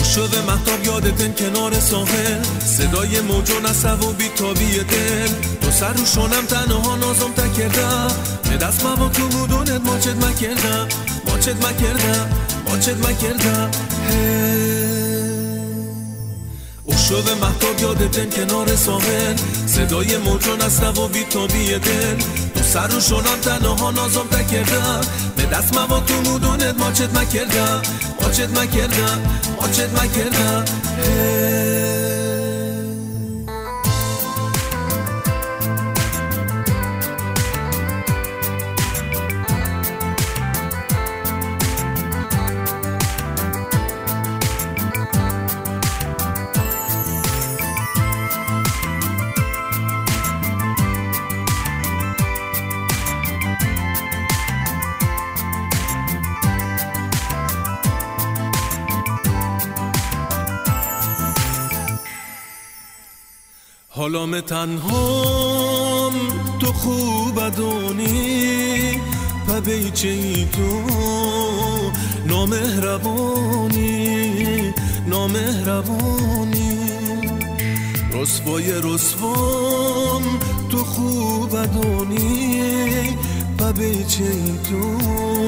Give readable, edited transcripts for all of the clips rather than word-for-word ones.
شده مهتاب یادتن کنار ساحل، صدای موجون عصب و بیتابی دل. تو سر رو شونم تنها نازم تکردم، به دست با تو مودونت ماچت مکردم، ماچت مکردم، ماچت مکردم. شده مهتاب یادتن کنار ساحل، صدای موجون عصب و بیتابی دل. تو سر رو شونم تنها نازم تکردم، به دست با تو مودونت ماچت مکردم، ماچت مکردم، ماچت مکردم. حالام تنهام تو خوب دونی، پبیچه ای تو نامهربانی، نامهربانی. رسوای رسوام تو خوب دونی، پبیچه ای تو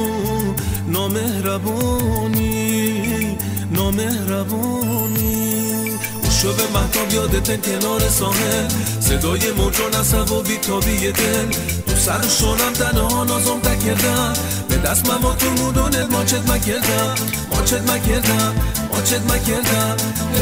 نامهربانی، نامهربانی. شده مهتاب یادتن کنار ساحل، صدای موجون عصب و بیتابی دل. تو سر شونم تنها نازم تکردم، به دست با تو مودونت ماچت مکردم، ماچت مکردم، ماچت مکردم.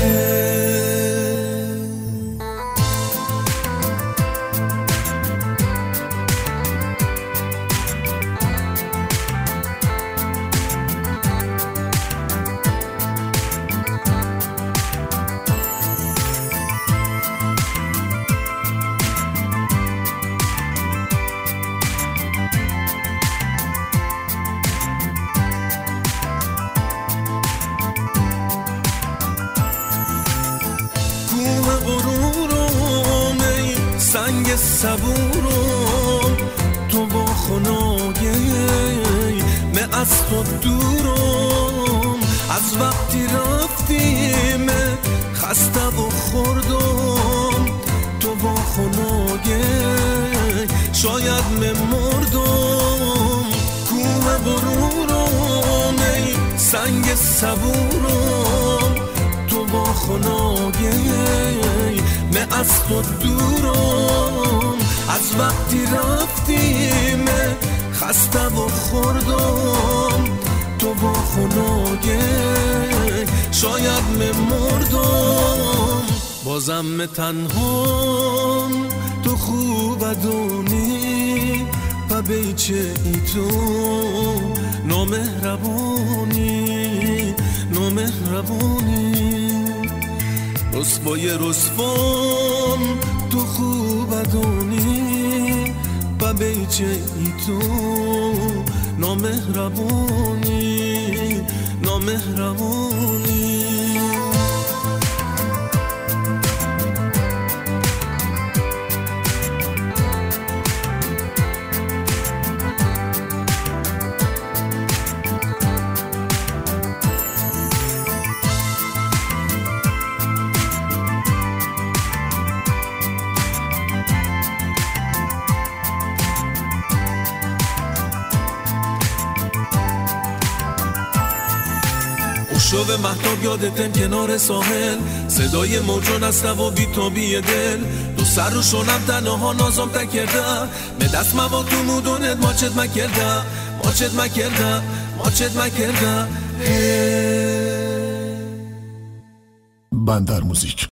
غرورم ای سنگ صبورم، تو با خناگه من از تو دورم. از وقتی رفتیم خسته و خوردم، تو با خناگه شاید من مردم. کوه غرورم ای سنگ صبورم، تو با خناگه من از تو دورم. از وقتی رفتیم خسته و خوردم، تو با خناگه شاید من مردم. بازم تنهام تو خوب دونی، پبیچه ای تو نامهربانی، نامهربانی. رسوای رسوام تو خوب دونی، پبیچه ای تو نامهربانی، نامهربانی. شده مهتاب یادتن کنار ساحل، صدای موجون عصب و بیتابی دل. تو سر رو شونم تنها نازم تکردم، به دست با تو مودونت ماچت مکردم، ماچت مکردم، ماچت مکردم. بندر موزیک.